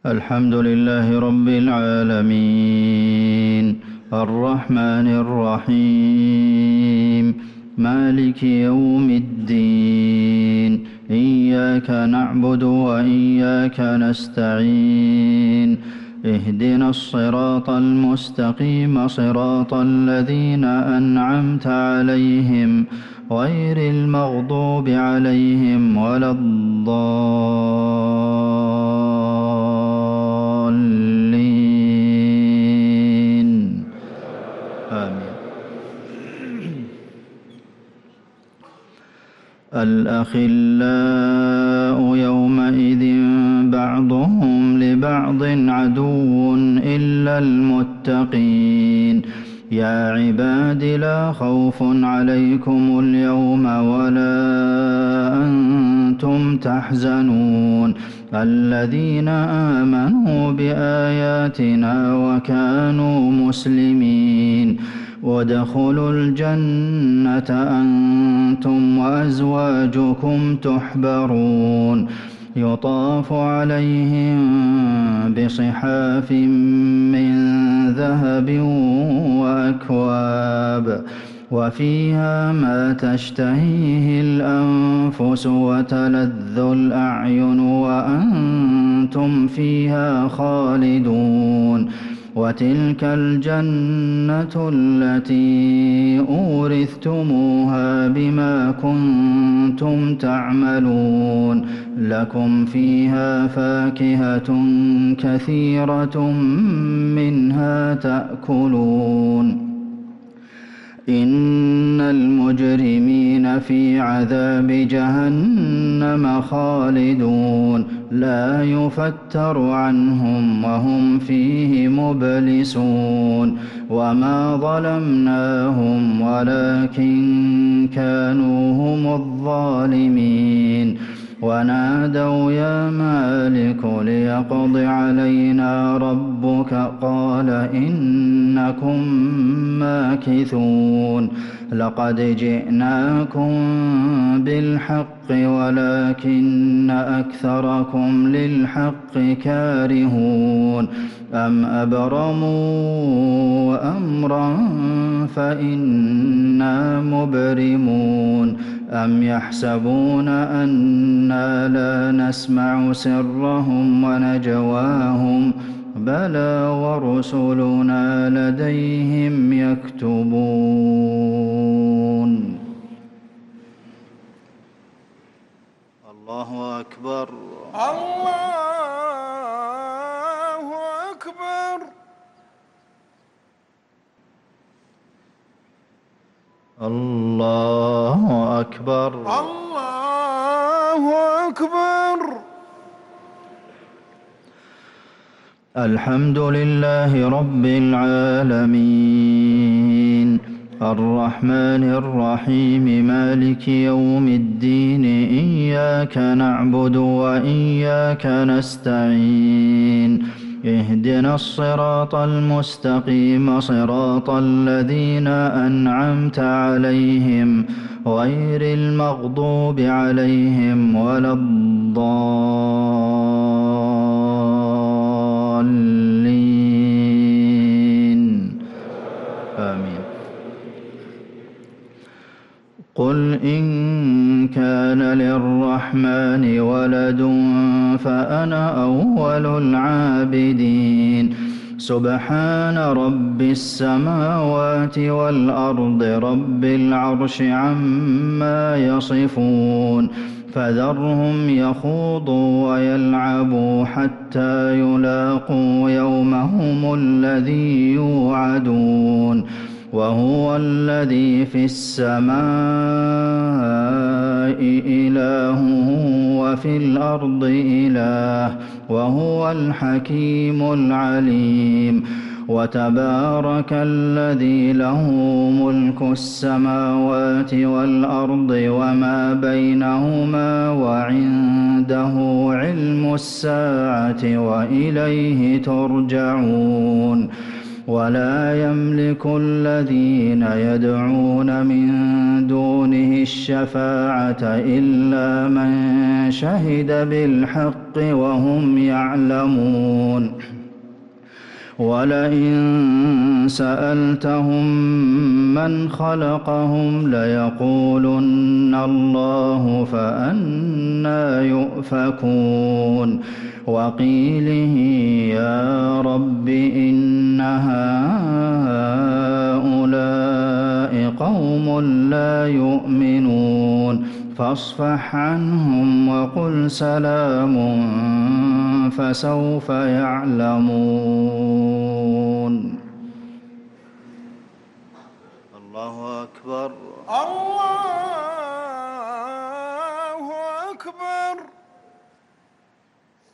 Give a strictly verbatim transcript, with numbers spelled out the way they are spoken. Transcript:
الحمد لله رب العالمين الرحمن الرحيم مالك يوم الدين إياك نعبد وإياك نستعين اهدنا الصراط المستقيم صراط الذين أنعمت عليهم غير المغضوب عليهم ولا الضالين آمين. الأخلاء يومئذ بعضهم لبعض عدو إلا المتقين يا عباد لا خوف عليكم اليوم ولا أنتم تحزنون الذين آمنوا بآياتنا وكانوا مسلمين وادخلوا الجنة أنتم وأزواجكم تحبرون يطاف عليهم بصحاف من ذهب وأكواب وفيها ما تشتهيه الأنفس وتلذ الأعين وأنتم فيها خالدون وتلك الجنة التي أورثتموها بما كنتم تعملون لكم فيها فاكهة كثيرة منها تأكلون إن المجرمين في عذاب جهنم خالدون لا يفتر عنهم وهم فيه مبلسون وما ظلمناهم ولكن كانوا هم الظالمين ونادوا يا مالك ليقض علينا ربك قال إنكم ماكثون لقد جئناكم بالحق ولكن أكثركم للحق كارهون أم أبرموا أمرا فإنا مبرمون أم يحسبون أنا لا نسمع سرهم ونجواهم بلى ورسلنا لديهم يكتبون. الله أكبر الله أكبر الله أكبر الله أكبر. الحمد لله رب العالمين الرحمن الرحيم مالك يوم الدين إياك نعبد وإياك نستعين اهدنا الصراط المستقيم صراط الذين أنعمت عليهم غير المغضوب عليهم ولا الضالين آمين. قل إن كان للرحمن ولد فأنا أول العابدين سبحان رب السماوات والأرض رب العرش عما يصفون فذرهم يخوضوا ويلعبوا حتى يلاقوا يومهم الذي يوعدون وهو الذي في السماء إله وفي الأرض إله وهو الحكيم العليم وتبارك الذي له ملك السماوات والأرض وما بينهما وعنده علم الساعة وإليه ترجعون ولا يملك الذين يدعون من دونه الشفاعة إلا من شهد بالحق وهم يعلمون ولئن سألتهم من خلقهم ليقولن الله فأنى يؤفكون وقيله يا رب إن هؤلاء قوم لا يؤمنون فاصفح عنهم وقل سلام فسوف يعلمون